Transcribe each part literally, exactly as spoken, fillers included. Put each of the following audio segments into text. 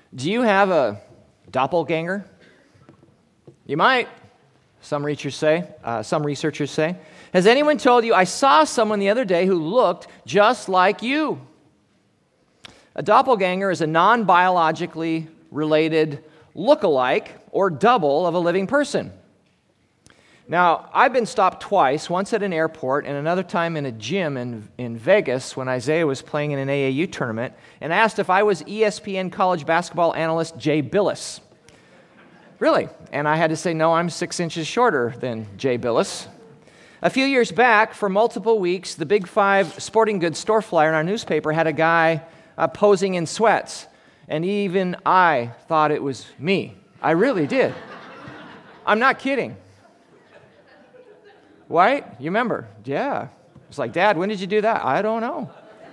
Do you have a doppelganger? You might, some researchers say. Uh, some researchers say. Has anyone told you, I saw someone the other day who looked just like you? A doppelganger is a non-biologically related look-alike or double of a living person. Now, I've been stopped twice, once at an airport and another time in a gym in, in Vegas when Isaiah was playing in an A A U tournament, and asked if I was E S P N college basketball analyst Jay Bilas. Really? And I had to say, no, I'm six inches shorter than Jay Bilas. A few years back, for multiple weeks, the Big Five sporting goods store flyer in our newspaper had a guy uh, posing in sweats, and even I thought it was me. I really did. I'm not kidding. Right? You remember? Yeah. It's like, Dad, when did you do that? I don't know.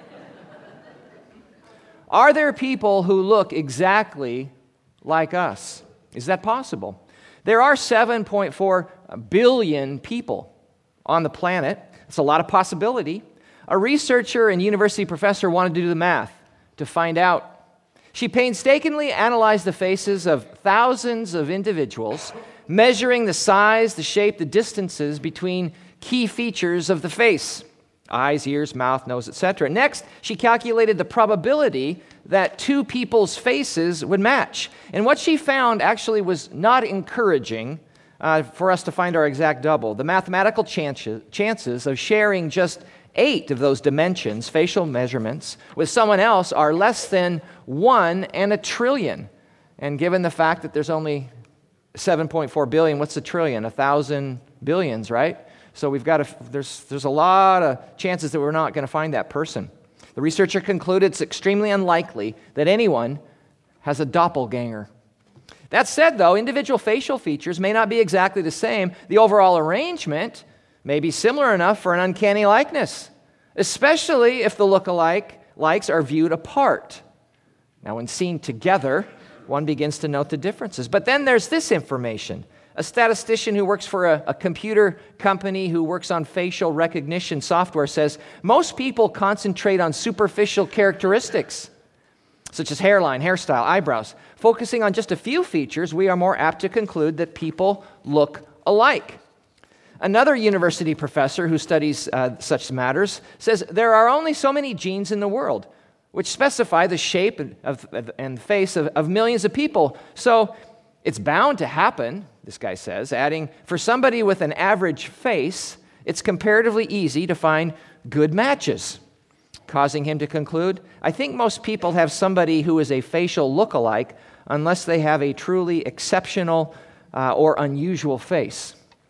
Are there people who look exactly like us? Is that possible? There are seven point four billion people on the planet. It's a lot of possibility. A researcher and university professor wanted to do the math to find out. She painstakingly analyzed the faces of thousands of individuals, measuring the size, the shape, the distances between key features of the face: eyes, ears, mouth, nose, et cetera. Next, she calculated the probability that two people's faces would match. And what she found actually was not encouraging uh, for us to find our exact double. The mathematical chances, chances of sharing just eight of those dimensions, facial measurements, with someone else are less than one in a trillion. And given the fact that there's only seven point four billion, what's a trillion? A thousand billions, right? So we've got to, there's, there's a lot of chances that we're not going to find that person. The researcher concluded it's extremely unlikely that anyone has a doppelganger. That said, though, individual facial features may not be exactly the same. The overall arrangement may be similar enough for an uncanny likeness, especially if the look-alike likes are viewed apart. Now, when seen together, one begins to note the differences. But then there's this information. A statistician who works for a, a computer company who works on facial recognition software says most people concentrate on superficial characteristics, such as hairline, hairstyle, eyebrows. Focusing on just a few features, we are more apt to conclude that people look alike. Another university professor who studies uh, such matters says there are only so many genes in the world, which specify the shape of, of, and face of, of millions of people. So it's bound to happen, this guy says, adding, for somebody with an average face, it's comparatively easy to find good matches, causing him to conclude, I think most people have somebody who is a facial look-alike unless they have a truly exceptional uh, or unusual face.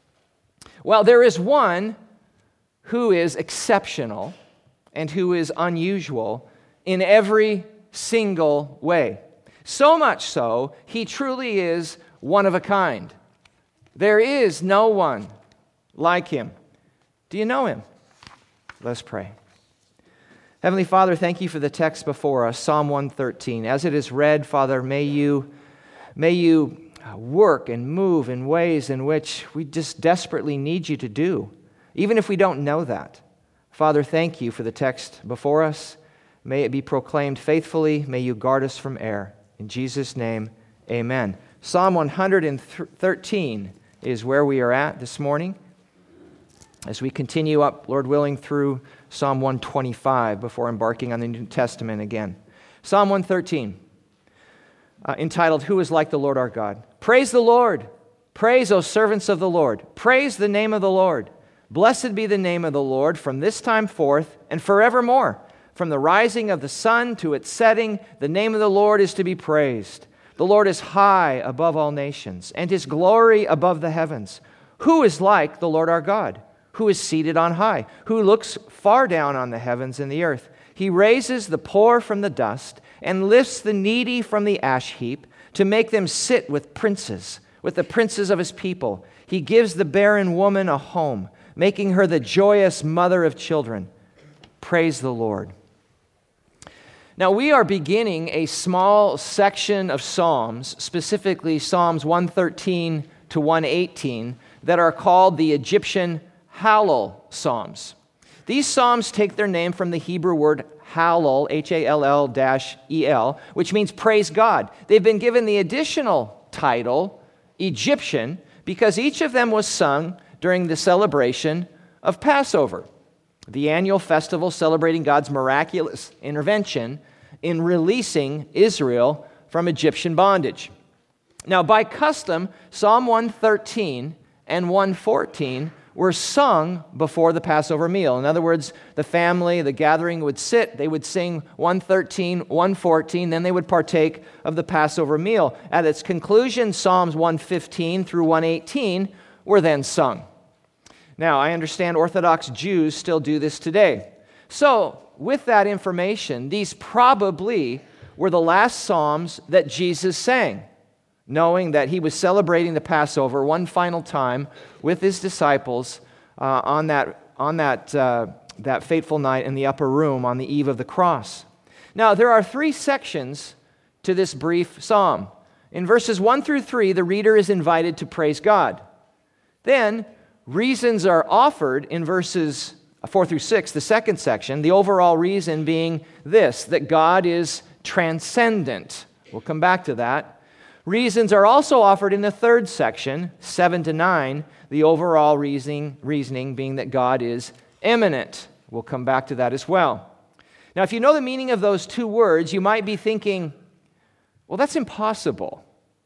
Well, there is one who is exceptional and who is unusual in every single way. So much so, he truly is one of a kind. There is no one like him. Do you know him? Let's pray. Heavenly Father, thank you for the text before us, Psalm one thirteen. As it is read, Father, may you, may you work and move in ways in which we just desperately need you to do, even if we don't know that. Father, thank you for the text before us. May it be proclaimed faithfully. May you guard us from error. In Jesus' name, amen. Psalm one thirteen is where we are at this morning as we continue up, Lord willing, through Psalm one twenty-five before embarking on the New Testament again. Psalm one thirteen, uh, entitled, Who is like the Lord our God? Praise the Lord. Praise, O servants of the Lord. Praise the name of the Lord. Blessed be the name of the Lord from this time forth and forevermore. From the rising of the sun to its setting, the name of the Lord is to be praised. The Lord is high above all nations, and his glory above the heavens. Who is like the Lord our God, who is seated on high, who looks far down on the heavens and the earth? He raises the poor from the dust and lifts the needy from the ash heap to make them sit with princes, with the princes of his people. He gives the barren woman a home, making her the joyous mother of children. Praise the Lord. Now, we are beginning a small section of Psalms, specifically Psalms one thirteen to one eighteen, that are called the Egyptian Hallel Psalms. These Psalms take their name from the Hebrew word Hallel, H A L L E L, which means praise God. They've been given the additional title, Egyptian, because each of them was sung during the celebration of Passover, the annual festival celebrating God's miraculous intervention in releasing Israel from Egyptian bondage. Now, by custom, Psalm one thirteen and one fourteen were sung before the Passover meal. In other words, the family, the gathering would sit, they would sing one thirteen, one fourteen, then they would partake of the Passover meal. At its conclusion, Psalms one fifteen through one eighteen were then sung. Now, I understand Orthodox Jews still do this today. So, with that information, these probably were the last psalms that Jesus sang, knowing that he was celebrating the Passover one final time with his disciples uh, on that, on that, uh, that fateful night in the upper room on the eve of the cross. Now, there are three sections to this brief psalm. In verses one through three, the reader is invited to praise God. Then, reasons are offered in verses four through six, the second section, the overall reason being this, that God is transcendent. We'll come back to that. Reasons are also offered in the third section, seven to nine, the overall reasoning, reasoning being that God is immanent. We'll come back to that as well. Now, if you know the meaning of those two words, you might be thinking, well, that's impossible.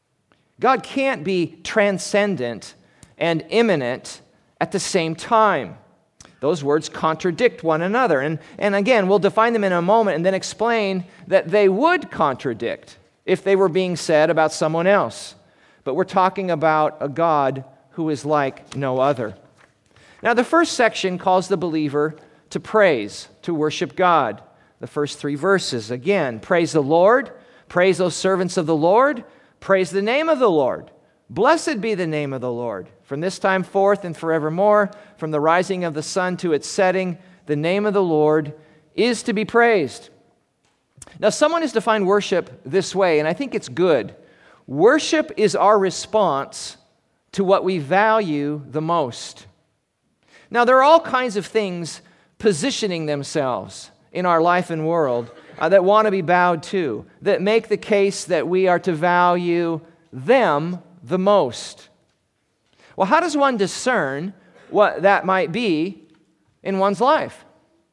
God can't be transcendent and immanent at the same time. Those words contradict one another. And, and again, we'll define them in a moment and then explain that they would contradict if they were being said about someone else. But we're talking about a God who is like no other. Now, the first section calls the believer to praise, to worship God. The first three verses, again, praise the Lord, praise those servants of the Lord, praise the name of the Lord. Blessed be the name of the Lord. From this time forth and forevermore, from the rising of the sun to its setting, the name of the Lord is to be praised. Now, someone has defined worship this way, and I think it's good. Worship is our response to what we value the most. Now, there are all kinds of things positioning themselves in our life and world uh, that want to be bowed to, that make the case that we are to value them the most. Well, how does one discern what that might be in one's life?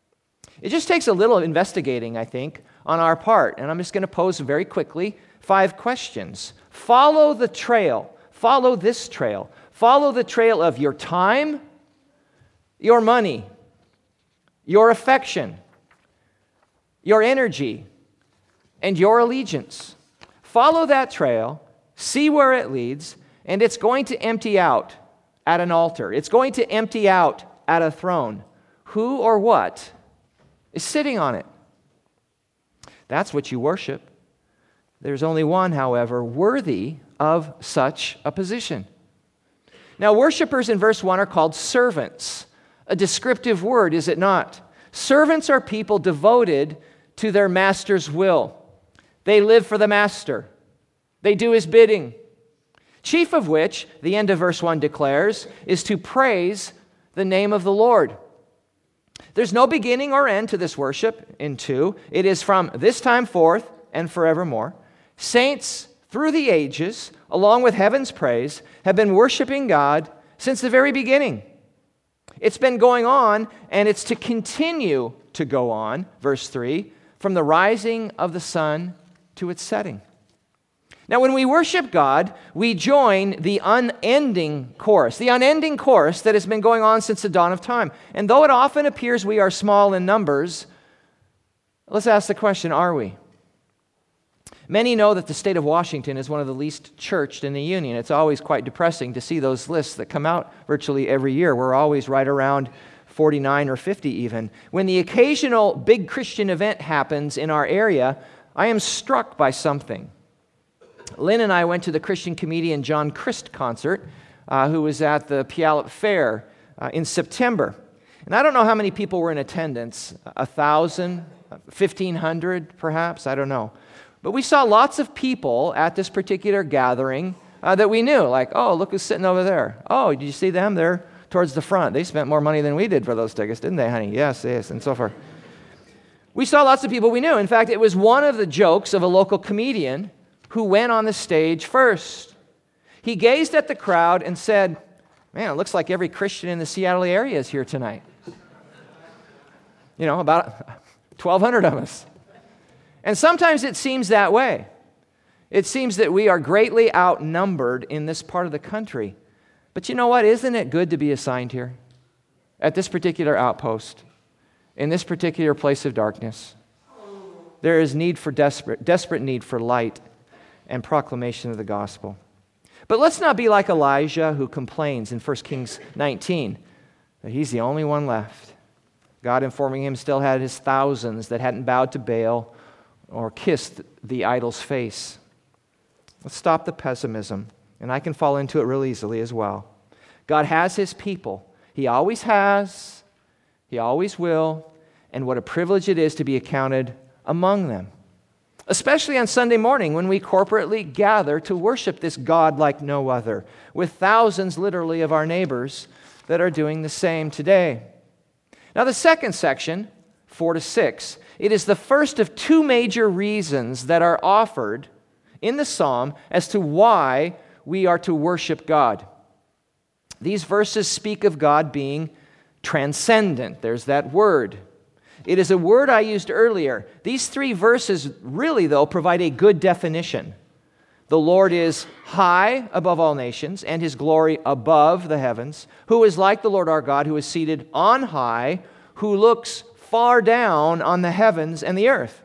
It just takes a little investigating, I think, on our part. And I'm just going to pose very quickly five questions. Follow the trail. Follow this trail. Follow the trail of your time, your money, your affection, your energy, and your allegiance. Follow that trail. See where it leads, and it's going to empty out at an altar. It's going to empty out at a throne. Who or what is sitting on it? That's what you worship. There's only one, however, worthy of such a position. Now, worshipers in verse one are called servants. A descriptive word, is it not? Servants are people devoted to their master's will. They live for the master. They do his bidding. Chief of which, the end of verse one declares, is to praise the name of the Lord. There's no beginning or end to this worship in two. It is from this time forth and forevermore. Saints through the ages, along with heaven's praise, have been worshiping God since the very beginning. It's been going on, and it's to continue to go on, verse three, from the rising of the sun to its setting. Now, when we worship God, we join the unending chorus, the unending chorus that has been going on since the dawn of time. And though it often appears we are small in numbers, let's ask the question, are we? Many know that the state of Washington is one of the least churched in the Union. It's always quite depressing to see those lists that come out virtually every year. We're always right around forty-nine or fifty even. When the occasional big Christian event happens in our area, I am struck by something. Lynn and I went to the Christian comedian John Crist concert, uh, who was at the Puyallup Fair uh, in September. And I don't know how many people were in attendance, a thousand, fifteen hundred perhaps, I don't know. But we saw lots of people at this particular gathering uh, that we knew, like, oh, look who's sitting over there. Oh, did you see them? They're towards the front. They spent more money than we did for those tickets, didn't they, honey? Yes, yes, and so forth. We saw lots of people we knew. In fact, it was one of the jokes of a local comedian who went on the stage first. He gazed at the crowd and said, "Man, it looks like every Christian in the Seattle area is here tonight." You know, about twelve hundred of us. And sometimes it seems that way. It seems that we are greatly outnumbered in this part of the country. But you know what? Isn't it good to be assigned here? At this particular outpost, in this particular place of darkness. There is need for desperate, desperate need for light and proclamation of the gospel. But let's not be like Elijah, who complains in First Kings nineteen that he's the only one left. God informing him still had his thousands that hadn't bowed to Baal or kissed the idol's face. Let's stop the pessimism, and I can fall into it real easily as well. God has his people. He always has. He always will. And what a privilege it is to be accounted among them. Especially on Sunday morning when we corporately gather to worship this God like no other, with thousands literally of our neighbors that are doing the same today. Now the second section, four to six, it is the first of two major reasons that are offered in the psalm as to why we are to worship God. These verses speak of God being transcendent. There's that word. It is a word I used earlier. These three verses really, though, provide a good definition. The Lord is high above all nations, and his glory above the heavens, who is like the Lord our God, who is seated on high, who looks far down on the heavens and the earth.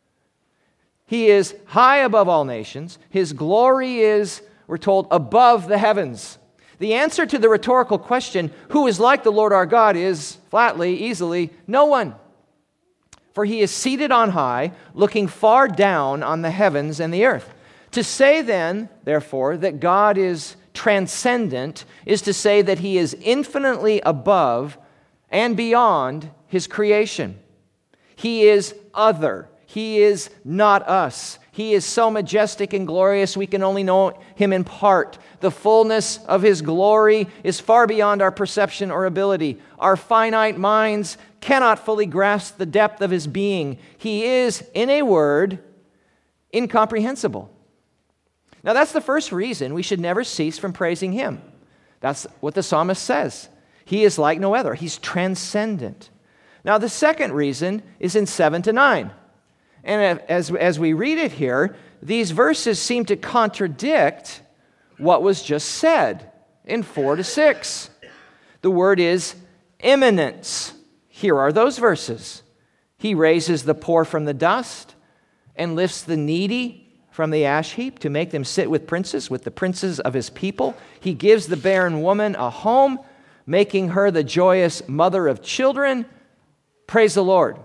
He is high above all nations. His glory is, we're told, above the heavens. The answer to the rhetorical question, who is like the Lord our God, is flatly, easily, no one. For he is seated on high, looking far down on the heavens and the earth. To say then, therefore, that God is transcendent is to say that he is infinitely above and beyond his creation. He is other. He is not us. He is so majestic and glorious we can only know him in part. The fullness of his glory is far beyond our perception or ability. Our finite minds cannot fully grasp the depth of his being. He is, in a word, incomprehensible. Now that's the first reason we should never cease from praising him. That's what the psalmist says. He is like no other. He's transcendent. Now the second reason is in seven to nine. And as, as we read it here, these verses seem to contradict what was just said in four to six. The word is immanence. Here are those verses. He raises the poor from the dust and lifts the needy from the ash heap to make them sit with princes, with the princes of his people. He gives the barren woman a home, making her the joyous mother of children. Praise the Lord.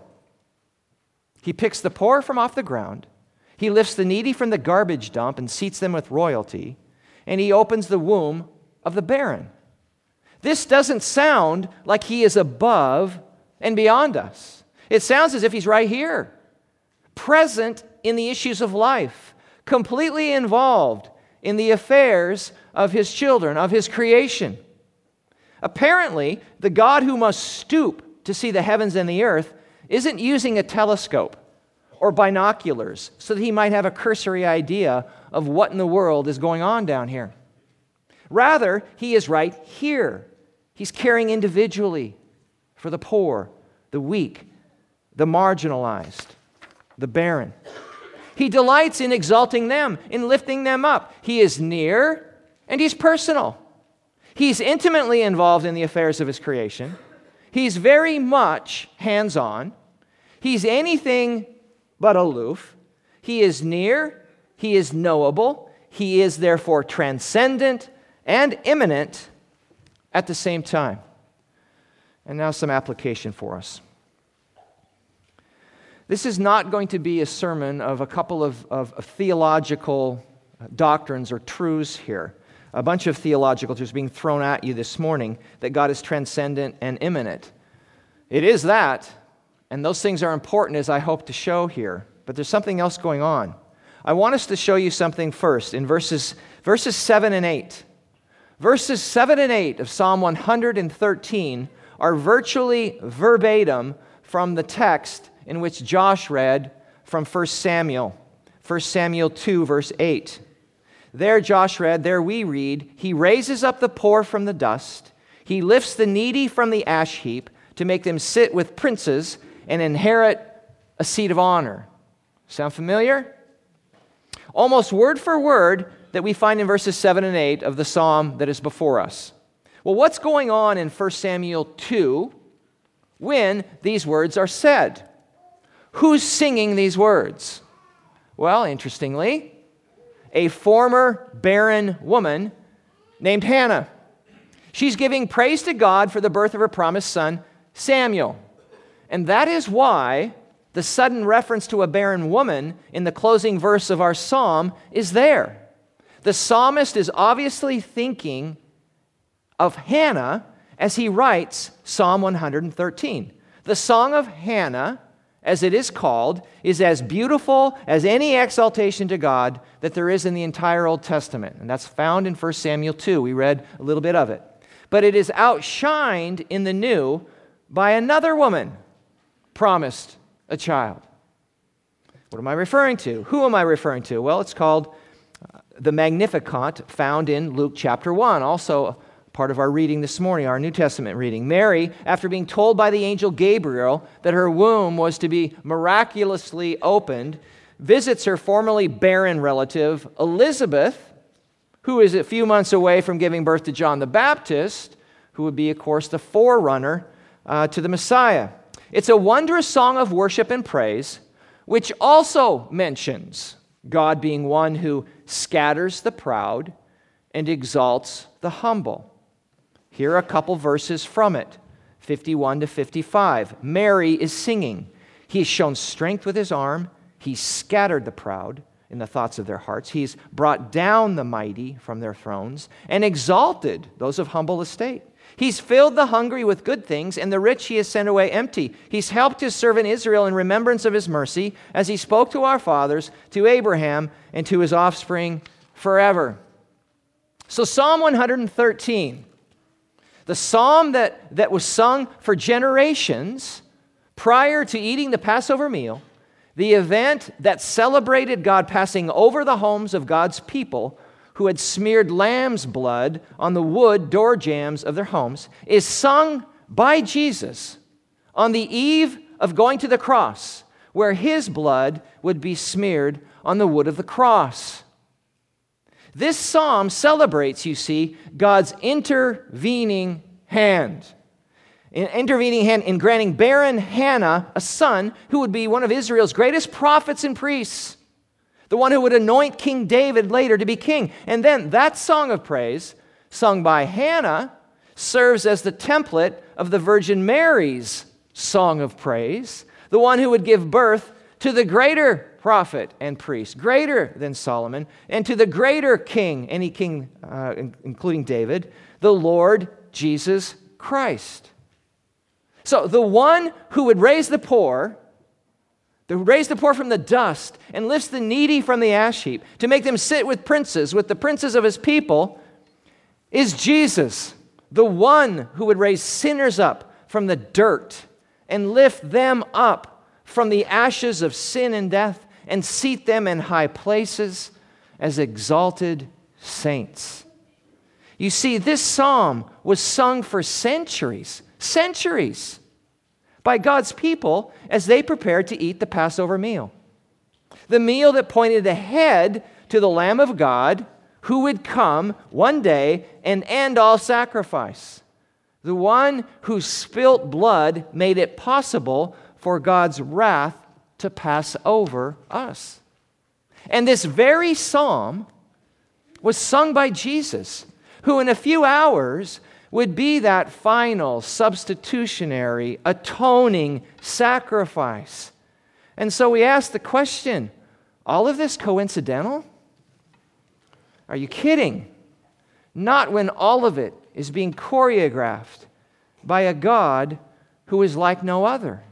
He picks the poor from off the ground. He lifts the needy from the garbage dump and seats them with royalty. And he opens the womb of the barren. This doesn't sound like he is above and beyond us. It sounds as if he's right here, present in the issues of life, completely involved in the affairs of his children, of his creation. Apparently, the God who must stoop to see the heavens and the earth isn't using a telescope or binoculars so that he might have a cursory idea of what in the world is going on down here. Rather, he is right here. He's caring individually for the poor, the weak, the marginalized, the barren. He delights in exalting them, in lifting them up. He is near and he's personal. He's intimately involved in the affairs of his creation. He's very much hands-on. He's anything but aloof. He is near. He is knowable. He is therefore transcendent and immanent at the same time. And now some application for us. This is not going to be a sermon of a couple of, of, of theological doctrines or truths here. A bunch of theological truths being thrown at you this morning that God is transcendent and immanent. It is that, and those things are important as I hope to show here, but there's something else going on. I want us to show you something first in verses, verses seven and eight. Verses seven and eight of Psalm one hundred thirteen are virtually verbatim from the text in which Josh read from First Samuel, First Samuel two, verse eight. There Josh read, there we read, he raises up the poor from the dust. He lifts the needy from the ash heap to make them sit with princes and inherit a seat of honor. Sound familiar? Almost word for word that we find in verses seven and eight of the psalm that is before us. Well, what's going on in First Samuel two when these words are said? Who's singing these words? Well, interestingly, a former barren woman named Hannah. She's giving praise to God for the birth of her promised son, Samuel. And that is why the sudden reference to a barren woman in the closing verse of our psalm is there. The psalmist is obviously thinking of Hannah as he writes Psalm one hundred thirteen. The Song of Hannah, as it is called, is as beautiful as any exaltation to God that there is in the entire Old Testament. And that's found in First Samuel two. We read a little bit of it. But it is outshined in the New by another woman promised a child. What am I referring to? Who am I referring to? Well, it's called uh, the Magnificat, found in Luke chapter one, also part of our reading this morning, our New Testament reading. Mary, after being told by the angel Gabriel that her womb was to be miraculously opened, visits her formerly barren relative, Elizabeth, who is a few months away from giving birth to John the Baptist, who would be, of course, the forerunner uh, to the Messiah. It's a wondrous song of worship and praise, which also mentions God being one who scatters the proud and exalts the humble. Here are a couple verses from it, fifty-one to fifty-five. Mary is singing. He has shown strength with his arm. He's scattered the proud in the thoughts of their hearts. He's brought down the mighty from their thrones and exalted those of humble estate. He's filled the hungry with good things, and the rich he has sent away empty. He's helped his servant Israel in remembrance of his mercy, as he spoke to our fathers, to Abraham, and to his offspring forever. So Psalm one hundred thirteen, the psalm that, that was sung for generations prior to eating the Passover meal, the event that celebrated God passing over the homes of God's people who had smeared lamb's blood on the wood door jambs of their homes, is sung by Jesus on the eve of going to the cross, where his blood would be smeared on the wood of the cross. This psalm celebrates, you see, God's intervening hand. An intervening hand in granting barren Hannah a son who would be one of Israel's greatest prophets and priests, the one who would anoint King David later to be king. And then that song of praise, sung by Hannah, serves as the template of the Virgin Mary's song of praise, the one who would give birth to the greater prophet and priest, greater than Solomon, and to the greater king, any king, uh, including David, the Lord Jesus Christ. So the one who would raise the poor, who raised the poor from the dust and lifts the needy from the ash heap to make them sit with princes, with the princes of his people, is Jesus, the one who would raise sinners up from the dirt and lift them up from the ashes of sin and death and seat them in high places as exalted saints. You see, this psalm was sung for centuries, centuries, by God's people as they prepared to eat the Passover meal. The meal that pointed ahead to the Lamb of God who would come one day and end all sacrifice. The one whose spilt blood made it possible for God's wrath to pass over us. And this very psalm was sung by Jesus, who in a few hours would be that final, substitutionary, atoning sacrifice. And so we ask the question, all of this coincidental? Are you kidding? Not when all of it is being choreographed by a God who is like no other.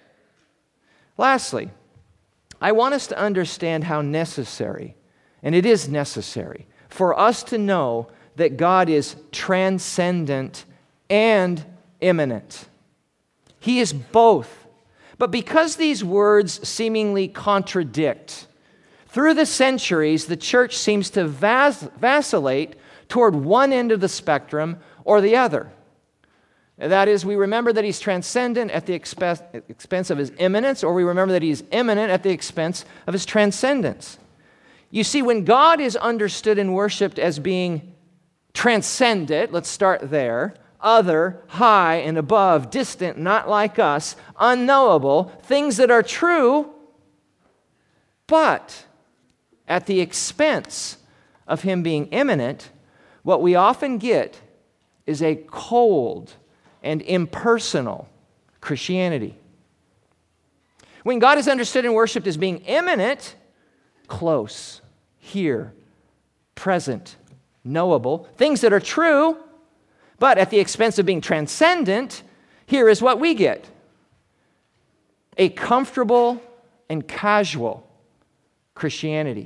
Lastly, I want us to understand how necessary, and it is necessary, for us to know that God is transcendent and immanent. He is both. But because these words seemingly contradict, through the centuries, the church seems to vas- vacillate toward one end of the spectrum or the other. That is, we remember that he's transcendent at the expe- expense of his immanence, or we remember that he's immanent at the expense of his transcendence. You see, when God is understood and worshiped as being transcendent, let's start there, other, high and above, distant, not like us, unknowable, things that are true, but at the expense of him being immanent, what we often get is a cold and impersonal Christianity. When God is understood and worshiped as being immanent, close, here, present, knowable, things that are true, but at the expense of being transcendent, here is what we get: a comfortable and casual Christianity.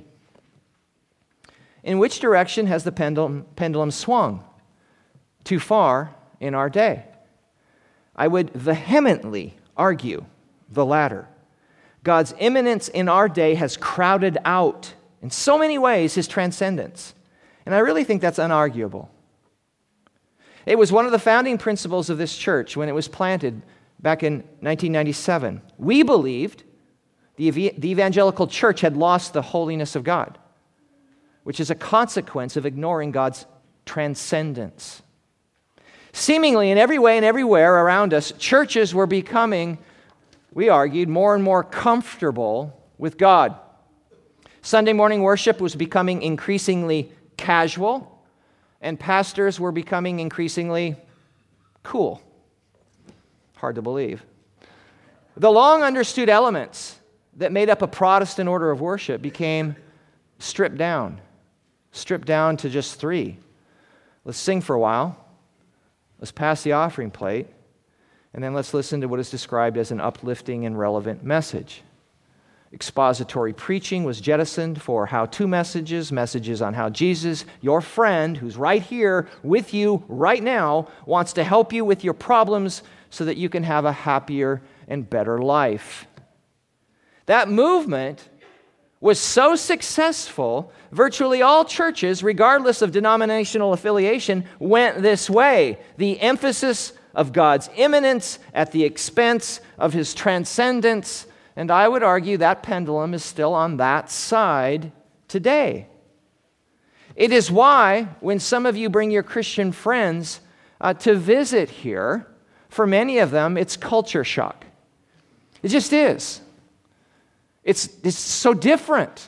In which direction has the pendulum, pendulum swung? Too far in our day? I would vehemently argue the latter. God's immanence in our day has crowded out, in so many ways, his transcendence. And I really think that's unarguable. It was one of the founding principles of this church when it was planted back in nineteen ninety-seven. We believed the, ev- the evangelical church had lost the holiness of God, which is a consequence of ignoring God's transcendence. Seemingly in every way and everywhere around us, churches were becoming, we argued, more and more comfortable with God. Sunday morning worship was becoming increasingly casual, and pastors were becoming increasingly cool. Hard to believe. The long understood elements that made up a Protestant order of worship became stripped down. Stripped down to just three. Let's sing for a while. Let's pass the offering plate. And then let's listen to what is described as an uplifting and relevant message. Expository preaching was jettisoned for how-to messages, messages on how Jesus, your friend, who's right here with you right now, wants to help you with your problems so that you can have a happier and better life. That movement was so successful, virtually all churches, regardless of denominational affiliation, went this way. The emphasis of God's immanence at the expense of his transcendence. And I would argue that pendulum is still on that side today. It is why, when some of you bring your Christian friends uh, to visit here, for many of them, it's culture shock. It just is. It's, it's so different.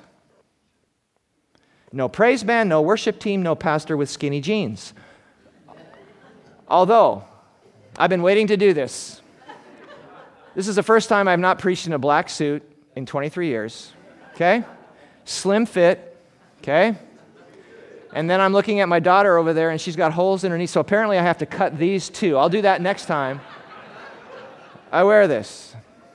No praise band, no worship team, no pastor with skinny jeans. Although, I've been waiting to do this. This is the first time I've not preached in a black suit in twenty-three years. Okay? Slim fit. Okay? And then I'm looking at my daughter over there, and she's got holes in her knees, so apparently I have to cut these too. I'll do that next time I wear this.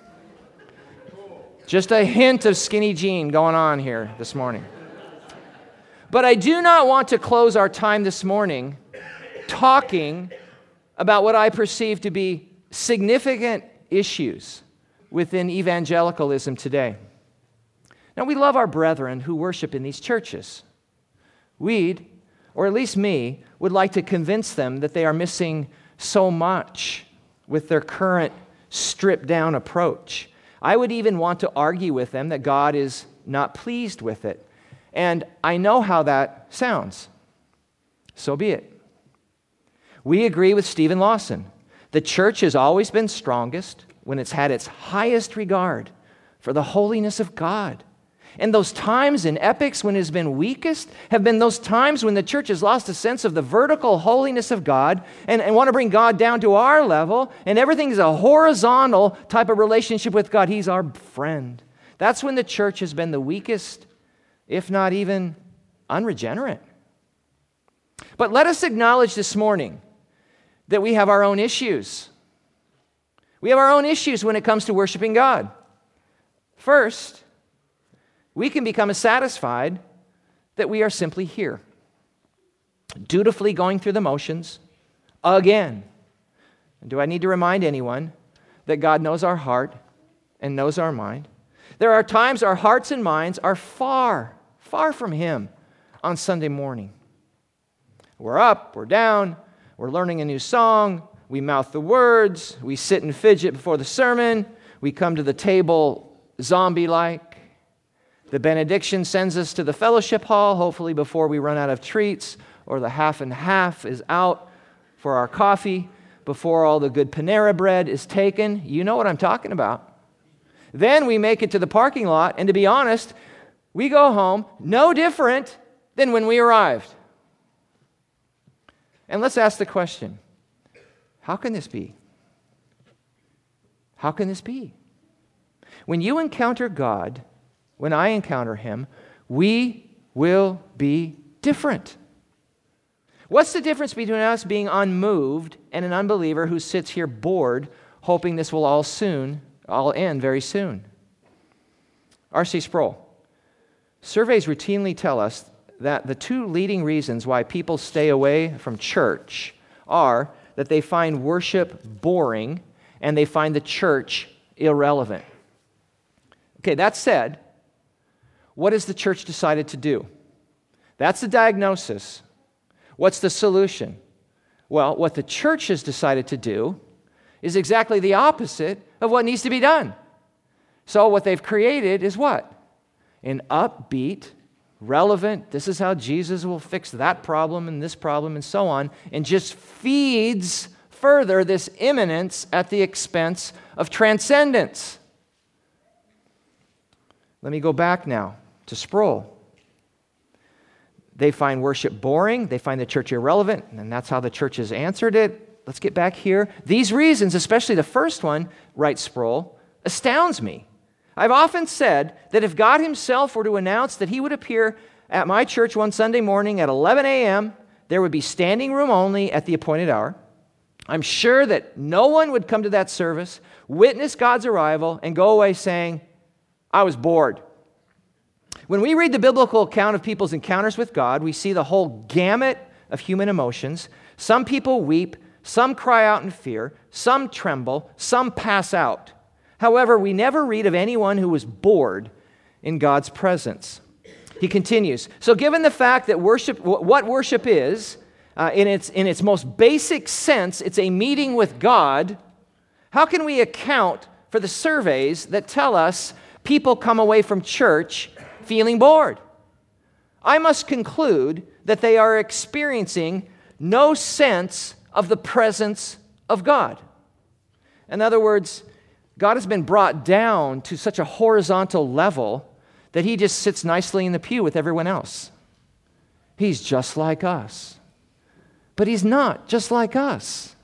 Just a hint of skinny jean going on here this morning. But I do not want to close our time this morning talking about what I perceive to be significant issues within evangelicalism today. Now, we love our brethren who worship in these churches. We'd, or at least me, would like to convince them that they are missing so much with their current stripped-down approach. I would even want to argue with them that God is not pleased with it. And I know how that sounds. So be it. We agree with Stephen Lawson. The church has always been strongest when it's had its highest regard for the holiness of God. And those times in epics when it has been weakest have been those times when the church has lost a sense of the vertical holiness of God and, and want to bring God down to our level, and everything is a horizontal type of relationship with God. He's our friend. That's when the church has been the weakest, if not even unregenerate. But let us acknowledge this morning that we have our own issues. We have our own issues when it comes to worshiping God. First, we can become satisfied that we are simply here, dutifully going through the motions again. And do I need to remind anyone that God knows our heart and knows our mind. There are times our hearts and minds are far, far from Him on Sunday morning. We're up, we're down, we're learning a new song, we mouth the words, we sit and fidget before the sermon, we come to the table zombie-like. The benediction sends us to the fellowship hall, hopefully before we run out of treats, or the half and half is out for our coffee, before all the good Panera bread is taken. You know what I'm talking about. Then we make it to the parking lot, and to be honest, we go home no different than when we arrived. And let's ask the question, how can this be? How can this be? When you encounter God, when I encounter Him, we will be different. What's the difference between us being unmoved and an unbeliever who sits here bored, hoping this will all soon, all end very soon? R C Sproul, surveys routinely tell us that the two leading reasons why people stay away from church are that they find worship boring and they find the church irrelevant. Okay, that said, what has the church decided to do? That's the diagnosis. What's the solution? Well, what the church has decided to do is exactly the opposite of what needs to be done. So what they've created is what? An upbeat, relevant, this is how Jesus will fix that problem and this problem and so on, and just feeds further this immanence at the expense of transcendence. Let me go back now to Sproul. They find worship boring, they find the church irrelevant, and that's how the church has answered it. Let's get back here. These reasons, especially the first one, writes Sproul, astounds me. I've often said that if God Himself were to announce that He would appear at my church one Sunday morning at eleven a.m., there would be standing room only at the appointed hour. I'm sure that no one would come to that service, witness God's arrival, and go away saying, I was bored. When we read the biblical account of people's encounters with God, we see the whole gamut of human emotions. Some people weep, some cry out in fear, some tremble, some pass out. However, we never read of anyone who was bored in God's presence. He continues, so given the fact that worship, what worship is, uh, in its, in its most basic sense, it's a meeting with God, how can we account for the surveys that tell us people come away from church feeling bored? I must conclude that they are experiencing no sense of the presence of God. In other words, God has been brought down to such a horizontal level that He just sits nicely in the pew with everyone else. He's just like us. But He's not just like us.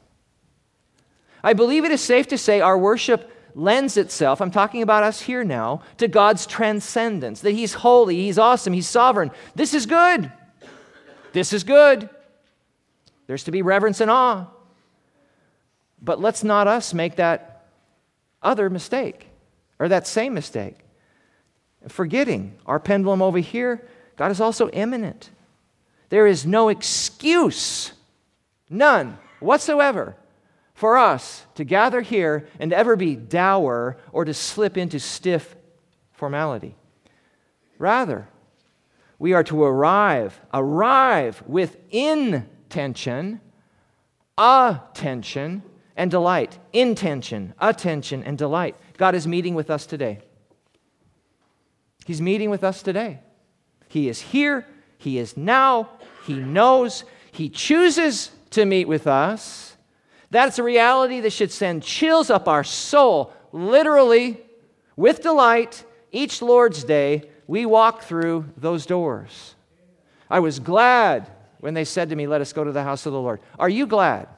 I believe it is safe to say our worship lends itself, I'm talking about us here now, to God's transcendence, that He's holy, He's awesome, He's sovereign. This is good. This is good. There's to be reverence and awe. But let's not us make that other mistake, or that same mistake. Forgetting our pendulum over here, God is also immanent. There is no excuse, none whatsoever, for us to gather here and to ever be dour or to slip into stiff formality. Rather, we are to arrive, arrive with intention, attention, and delight. Intention, attention, and delight. God is meeting with us today. He's meeting with us today. He is here. He is now. He knows. He chooses to meet with us. That's a reality that should send chills up our soul. Literally, with delight, each Lord's Day, we walk through those doors. I was glad when they said to me, let us go to the house of the Lord. Are you glad?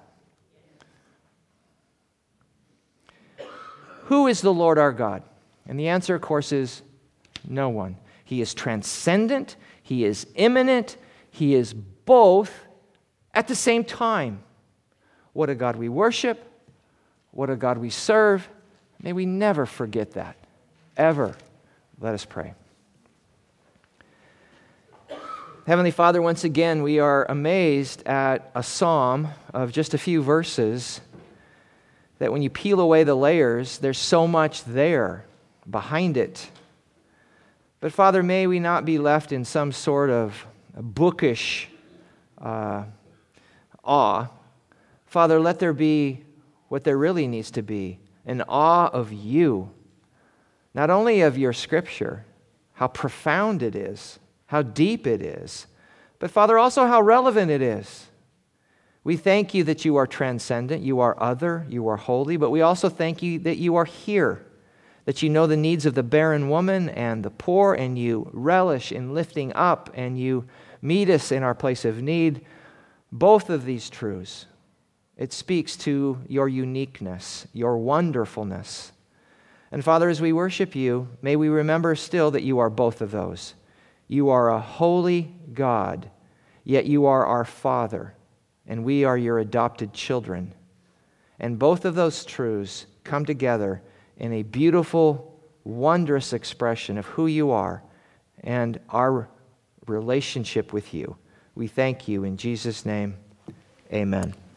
Who is the Lord our God? And the answer, of course, is no one. He is transcendent. He is immanent. He is both at the same time. What a God we worship. What a God we serve. May we never forget that. Ever. Let us pray. Heavenly Father, once again, we are amazed at a psalm of just a few verses that when you peel away the layers, there's so much there. behind it. But Father, may we not be left in some sort of bookish uh, awe. Father, let there be what there really needs to be, an awe of you, not only of your Scripture, how profound it is, how deep it is, but Father, also how relevant it is. We thank you that you are transcendent, you are other, you are holy, but we also thank you that you are here, that you know the needs of the barren woman and the poor, and you relish in lifting up, and you meet us in our place of need. Both of these truths, it speaks to your uniqueness, your wonderfulness. And Father, as we worship you, may we remember still that you are both of those. You are a holy God, yet you are our Father, and we are your adopted children. And both of those truths come together in a beautiful, wondrous expression of who you are and our relationship with you. We thank you in Jesus' name. Amen.